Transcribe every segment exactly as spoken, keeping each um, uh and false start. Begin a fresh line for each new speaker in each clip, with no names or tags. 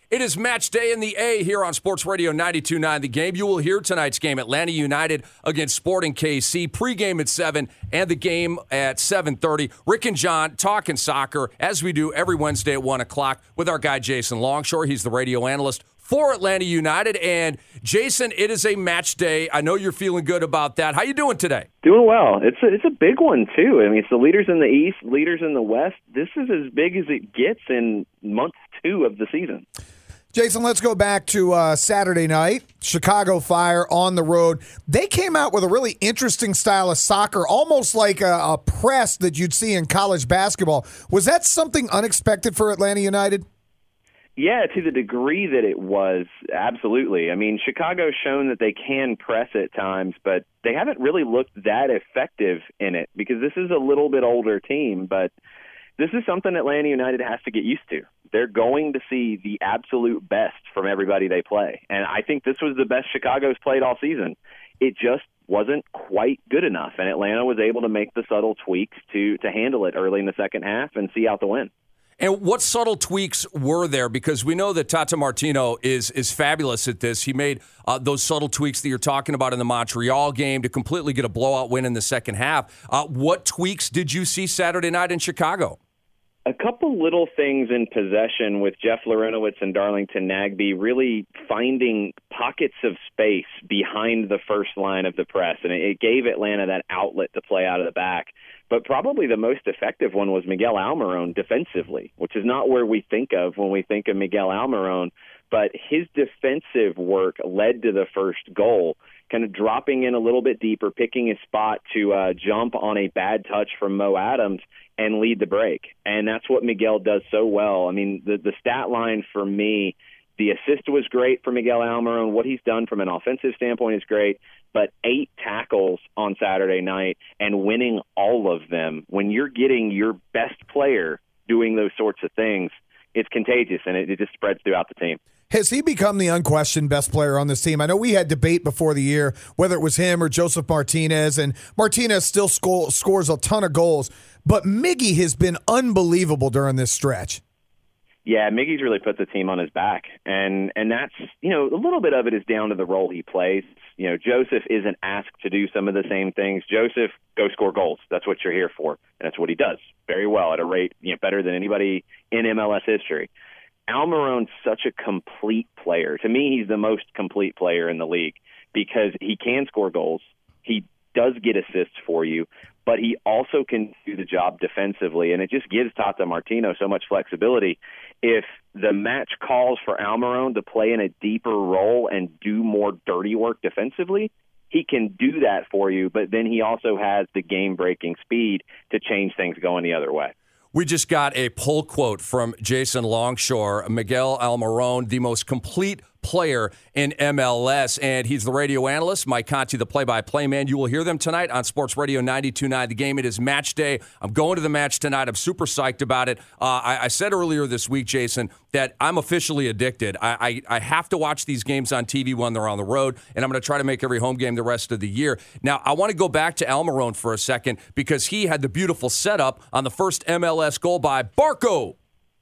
It is match day in the A here on Sports Radio ninety-two point nine The Game. You will hear tonight's game, Atlanta United against Sporting K C. Pregame at seven and the game at seven thirty. Rick and John talking soccer as we do every Wednesday at one o'clock with our guy Jason Longshore. He's the radio analyst for Atlanta United. And Jason, it is a match day. I know you're feeling good about that. How you doing today?
Doing well. It's a, it's a big one, too. I mean, it's the leaders in the East, leaders in the West. This is as big as it gets in month two of the season.
Jason, let's go back to uh, Saturday night. Chicago Fire on the road. They came out with a really interesting style of soccer, almost like a, a press that you'd see in college basketball. Was that something unexpected for Atlanta United?
Yeah, to the degree that it was, absolutely. I mean, Chicago's shown that they can press at times, but they haven't really looked that effective in it because this is a little bit older team, but this is something Atlanta United has to get used to. They're going to see the absolute best from everybody they play, and I think this was the best Chicago's played all season. It just wasn't quite good enough, and Atlanta was able to make the subtle tweaks to, to handle it early in the second half and see out the win.
And what subtle tweaks were there? Because we know that Tata Martino is is fabulous at this. He made uh, those subtle tweaks that you're talking about in the Montreal game to completely get a blowout win in the second half. Uh, what tweaks did you see Saturday night in Chicago?
A couple little things in possession with Jeff Larentowicz and Darlington Nagbe really finding pockets of space behind the first line of the press, and it gave Atlanta that outlet to play out of the back. But probably the most effective one was Miguel Almiron defensively, which is not where we think of when we think of Miguel Almiron. But his defensive work led to the first goal, kind of dropping in a little bit deeper, picking his spot to uh, jump on a bad touch from Mo Adams and lead the break. And that's what Miguel does so well. I mean, the, the stat line for me, the assist was great for Miguel Almiron. What he's done from an offensive standpoint is great. But eight tackles on Saturday night and winning all of them, when you're getting your best player doing those sorts of things, it's contagious, and it, it just spreads throughout the team.
Has he become the unquestioned best player on this team? I know we had debate before the year whether it was him or Joseph Martinez, and Martinez still sco- scores a ton of goals, but Miggy has been unbelievable during this stretch.
Yeah, Miggy's really put the team on his back, and and that's, you know, a little bit of it is down to the role he plays. You know, Joseph isn't asked to do some of the same things. Joseph, go score goals. That's what you're here for, and that's what he does very well at a rate, you know, better than anybody in M L S history. Almiron's such a complete player. To me, he's the most complete player in the league because he can score goals. He does get assists for you, but he also can do the job defensively, and it just gives Tata Martino so much flexibility. If the match calls for Almiron to play in a deeper role and do more dirty work defensively, he can do that for you, but then he also has the game-breaking speed to change things going the other way.
We just got a pull quote from Jason Longshore, Miguel Almiron, the most complete player in M L S, and he's the radio analyst. Mike Conti, the play-by-play man. You will hear them tonight on Sports Radio ninety-two point nine The Game. It is match day. I'm going to the match tonight. I'm super psyched about it. Uh, I, I said earlier this week, Jason, that I'm officially addicted. I, I, I have to watch these games on T V when they're on the road, and I'm going to try to make every home game the rest of the year. Now, I want to go back to Almiron for a second because he had the beautiful setup on the first M L S goal by Barco.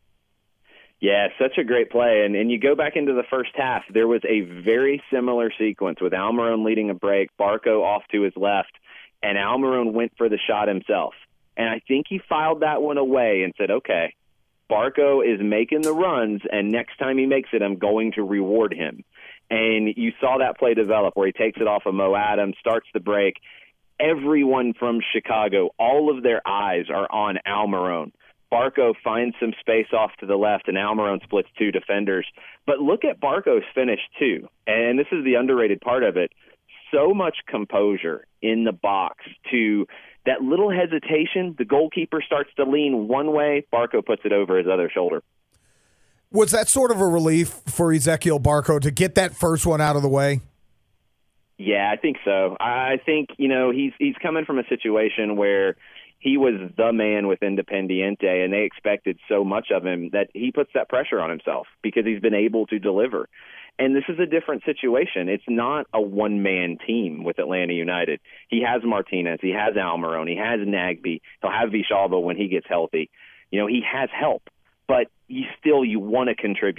Yeah, such a great play. And and you go back into the first half, there was a very similar sequence with Almiron leading a break, Barco off to his left, and Almiron went for the shot himself. And I think he filed that one away and said, okay, Barco is making the runs, and next time he makes it, I'm going to reward him. And you saw that play develop where he takes it off of Mo Adams, starts the break. Everyone from Chicago, all of their eyes are on Almiron. Barco finds some space off to the left, and Almiron splits two defenders. But look at Barco's finish, too. And this is the underrated part of it. So much composure in the box to that little hesitation. The goalkeeper starts to lean one way. Barco puts it over his other shoulder.
Was that sort of a relief for Ezequiel Barco to get that first one out of the way?
Yeah, I think so. I think, you know, he's he's coming from a situation where he was the man with Independiente, and they expected so much of him that he puts that pressure on himself because he's been able to deliver. And this is a different situation. It's not a one-man team with Atlanta United. He has Martinez. He has Almiron. He has Nagbe. He'll have Villalba when he gets healthy. You know, he has help, but you still you want to contribute.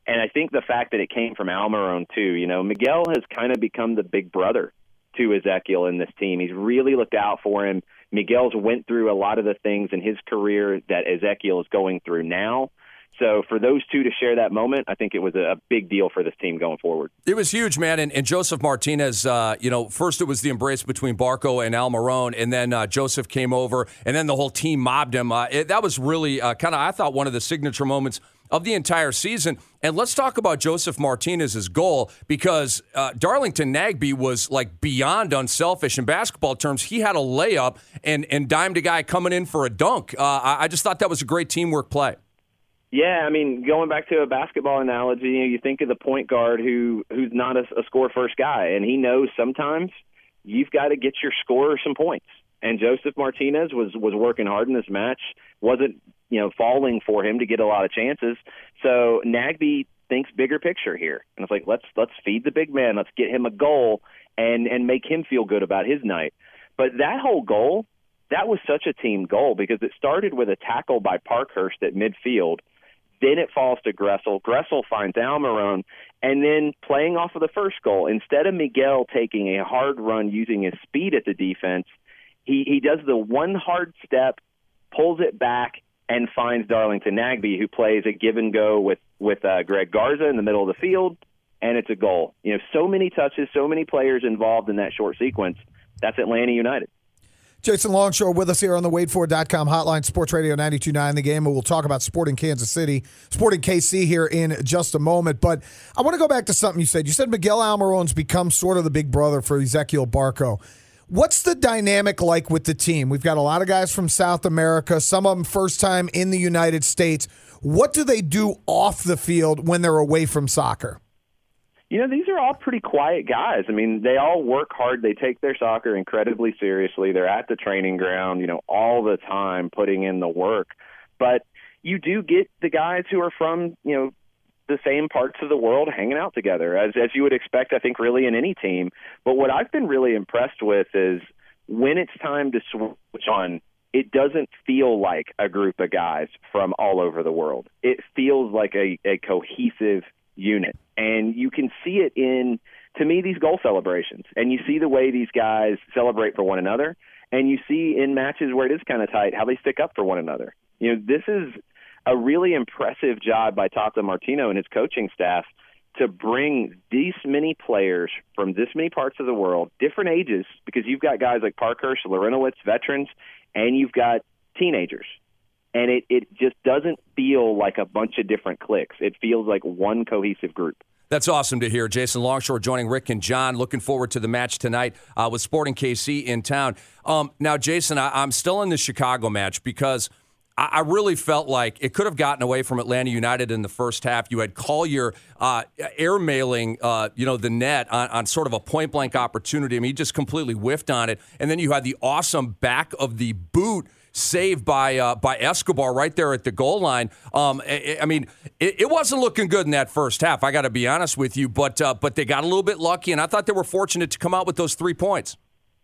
And I think the fact that it came from Almiron, too, you know, Miguel has kind of become the big brother to Ezekiel in this team. He's really looked out for him. Miguel's went through a lot of the things in his career that Ezekiel is going through now. So for those two to share that moment, I think it was a big deal for this team going forward.
It was huge, man. And, and Joseph Martinez, uh, you know, first it was the embrace between Barco and Almiron, and then uh, Joseph came over, and then the whole team mobbed him. Uh, it, that was really uh, kind of, I thought, one of the signature moments of the entire season. And let's talk about Joseph Martinez's goal, because uh, Darlington Nagbe was like beyond unselfish in basketball terms. He had a layup and, and dimed a guy coming in for a dunk. Uh, I, I just thought that was a great teamwork play.
Yeah, I mean, going back to a basketball analogy, you know, you think of the point guard who who's not a, a score-first guy, and he knows sometimes you've got to get your scorer some points. And Joseph Martinez was was working hard in this match, wasn't you know falling for him to get a lot of chances. So Nagbe thinks bigger picture here, and it's like let's let's feed the big man, let's get him a goal, and and make him feel good about his night. But that whole goal, that was such a team goal because it started with a tackle by Parkhurst at midfield. Then it falls to Gressel. Gressel finds Almiron. And then playing off of the first goal, instead of Miguel taking a hard run using his speed at the defense, he, he does the one hard step, pulls it back, and finds Darlington Nagbe, who plays a give and go with, with uh, Greg Garza in the middle of the field, and it's a goal. You know, so many touches, so many players involved in that short sequence. That's Atlanta United.
Jason Longshore with us here on the Wade Ford dot com hotline, Sports Radio ninety-two point nine The Game, and we'll talk about Sporting Kansas City, Sporting K C here in just a moment. But I want to go back to something you said. You said Miguel Almiron's become sort of the big brother for Ezekiel Barco. What's the dynamic like with the team? We've got a lot of guys from South America, some of them first time in the United States. What do they do off the field when they're away from soccer?
You know, these are all pretty quiet guys. I mean, they all work hard. They take their soccer incredibly seriously. They're at the training ground, you know, all the time putting in the work. But you do get the guys who are from, you know, the same parts of the world hanging out together, as as you would expect, I think, really in any team. But what I've been really impressed with is when it's time to switch on, it doesn't feel like a group of guys from all over the world. It feels like a, a cohesive unit. And you can see it in, to me, these goal celebrations. And you see the way these guys celebrate for one another. And you see in matches where it is kind of tight how they stick up for one another. You know, this is a really impressive job by Tata Martino and his coaching staff to bring these many players from this many parts of the world, different ages, because you've got guys like Parkhurst, Larentowicz, veterans, and you've got teenagers. And it, it just doesn't feel like a bunch of different cliques. It feels like one cohesive group.
That's awesome to hear. Jason Longshore joining Rick and John. Looking forward to the match tonight uh, with Sporting K C in town. Um, now, Jason, I, I'm still in the Chicago match because I, I really felt like it could have gotten away from Atlanta United in the first half. You had Collier uh, airmailing, uh, you know, the net on, on sort of a point-blank opportunity. I mean, he just completely whiffed on it. And then you had the awesome back of the boot saved by uh, by Escobar right there at the goal line. Um, I, I mean, it, it wasn't looking good in that first half. I got to be honest with you, but uh, but they got a little bit lucky, and I thought they were fortunate to come out with those three points.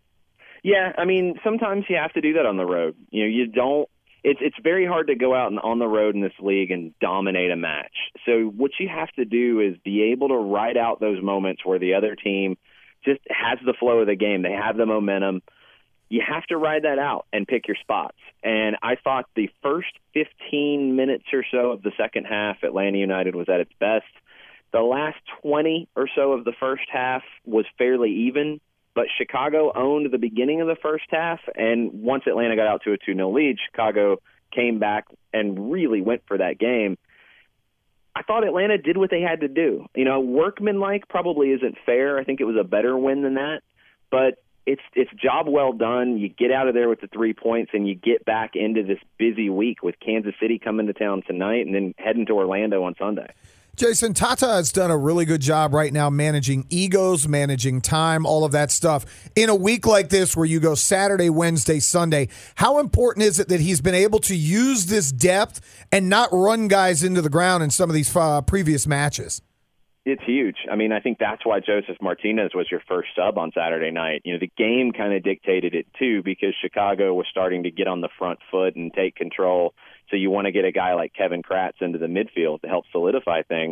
Yeah, I mean, sometimes you have to do that on the road. You know, you don't. It's it's very hard to go out and on the road in this league and dominate a match. So what you have to do is be able to ride out those moments where the other team just has the flow of the game. They have the momentum. You have to ride that out and pick your spots. And I thought the first fifteen minutes or so of the second half, Atlanta United was at its best. The last twenty or so of the first half was fairly even, but Chicago owned the beginning of the first half, and once Atlanta got out to a two nil lead, Chicago came back and really went for that game. I thought Atlanta did what they had to do. You know, workmanlike probably isn't fair. I think it was a better win than that, but It's it's job well done. You get out of there with the three points, and you get back into this busy week with Kansas City coming to town tonight and then heading to Orlando on Sunday.
Jason, Tata has done a really good job right now managing egos, managing time, all of that stuff. In a week like this where you go Saturday, Wednesday, Sunday, how important is it that he's been able to use this depth and not run guys into the ground in some of these uh, previous matches?
It's huge. I mean, I think that's why Joseph Martinez was your first sub on Saturday night. You know, the game kind of dictated it too, because Chicago was starting to get on the front foot and take control. So you want to get a guy like Kevin Kratz into the midfield to help solidify things.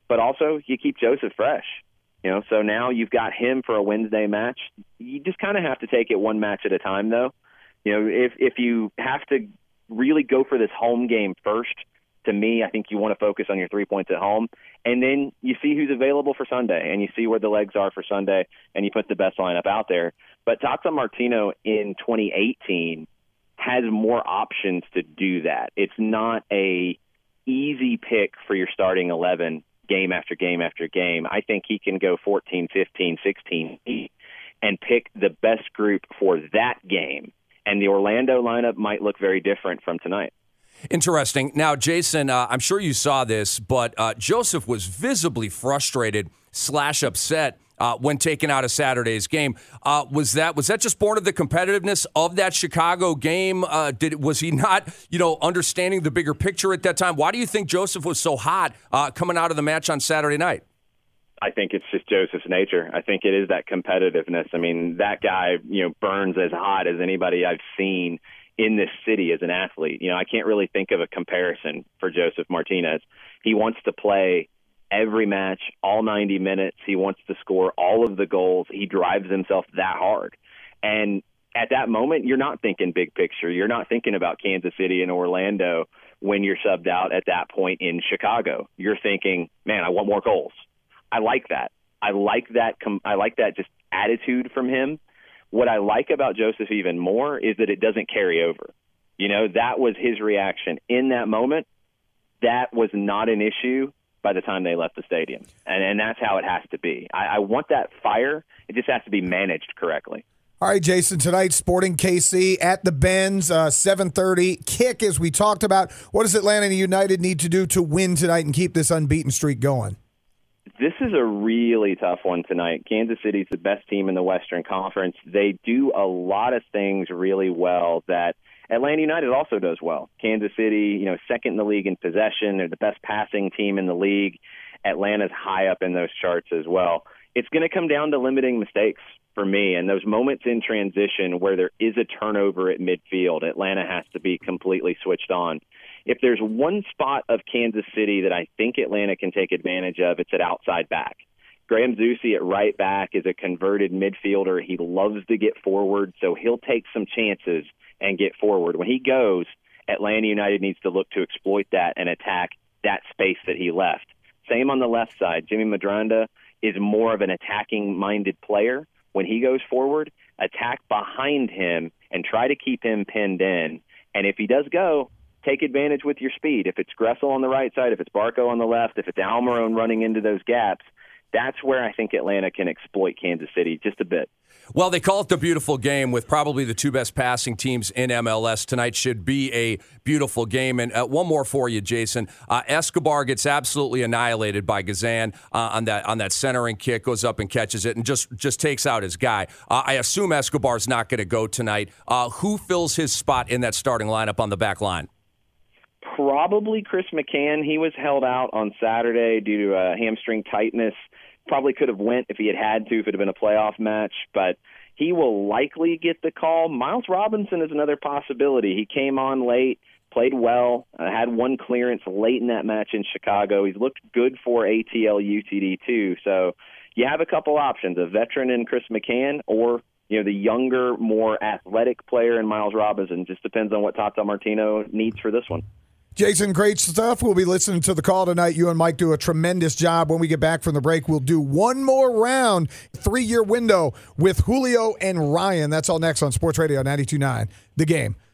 but also you keep Joseph fresh. You know, so now you've got him for a Wednesday match. You just kind of have to take it one match at a time, though. You know, if if you have to really go for this home game first, to me, I think you want to focus on your three points at home, and then you see who's available for Sunday, and you see where the legs are for Sunday, and you put the best lineup out there. But Tata Martino in twenty eighteen has more options to do that. It's not a easy pick for your starting eleven game after game after game. I think he can go fourteen, fifteen, sixteen and pick the best group for that game. And the Orlando lineup might look very different from tonight.
Interesting. Now, Jason, uh, I'm sure you saw this, but uh, Joseph was visibly frustrated slash upset uh, when taken out of Saturday's game. Uh, was that was that just born of the competitiveness of that Chicago game? Uh, did was he not, you know, understanding the bigger picture at that time? Why do you think Joseph was so hot uh, coming out of the match on Saturday night?
I think it's just Joseph's nature. I think it is that competitiveness. I mean, that guy, you know, burns as hot as anybody I've seen in this city as an athlete. You know, I can't really think of a comparison for Joseph Martinez. He wants to play every match, all ninety minutes. He wants to score all of the goals. He drives himself that hard. And at that moment, you're not thinking big picture. You're not thinking about Kansas City and Orlando when you're subbed out at that point in Chicago. You're thinking, man, I want more goals. I like that. I like that. Com- I like that just attitude from him. What I like about Joseph even more is that it doesn't carry over. You know, that was his reaction in that moment. That was not an issue by the time they left the stadium. And, and that's how it has to be. I, I want that fire. It just has to be managed correctly.
All right, Jason, tonight, Sporting K C at the Benz, uh, seven thirty. Kick, as we talked about. What does Atlanta United need to do to win tonight and keep this unbeaten streak going?
This is a really tough one tonight. Kansas City's the best team in the Western Conference. They do a lot of things really well that Atlanta United also does well. Kansas City, you know, second in the league in possession. They're the best passing team in the league. Atlanta's high up in those charts as well. It's going to come down to limiting mistakes for me, and those moments in transition where there is a turnover at midfield, Atlanta has to be completely switched on. If there's one spot of Kansas City that I think Atlanta can take advantage of, it's at outside back. Graham Zusi at right back is a converted midfielder. He loves to get forward, so he'll take some chances and get forward. When he goes, Atlanta United needs to look to exploit that and attack that space that he left. Same on the left side. Jimmy Medranda is more of an attacking-minded player. When he goes forward, attack behind him and try to keep him pinned in. And if he does go, take advantage with your speed. If it's Gressel on the right side, if it's Barco on the left, if it's Almiron running into those gaps, that's where I think Atlanta can exploit Kansas City just a bit.
Well, they call it the beautiful game with probably the two best passing teams in M L S. Tonight should be a beautiful game. And uh, one more for you, Jason. Uh, Escobar gets absolutely annihilated by Gazan uh, on that on that centering kick, goes up and catches it, and just, just takes out his guy. Uh, I assume Escobar's not going to go tonight. Uh, who fills his spot in that starting lineup on the back line?
Probably Chris McCann. He was held out on Saturday due to uh, hamstring tightness. Probably could have went if he had had to, if it had been a playoff match, but he will likely get the call. Miles Robinson is another possibility. He came on late, played well, uh, had one clearance late in that match in Chicago. He's looked good for A T L U T D too. So you have a couple options, a veteran in Chris McCann or you know the younger, more athletic player in Miles Robinson. Just depends on what Tata Martino needs for this one.
Jason, great stuff. We'll be listening to the call tonight. You and Mike do a tremendous job. When we get back from the break, we'll do one more round, three-year window with Julio and Ryan. That's all next on Sports Radio ninety-two point nine, The Game.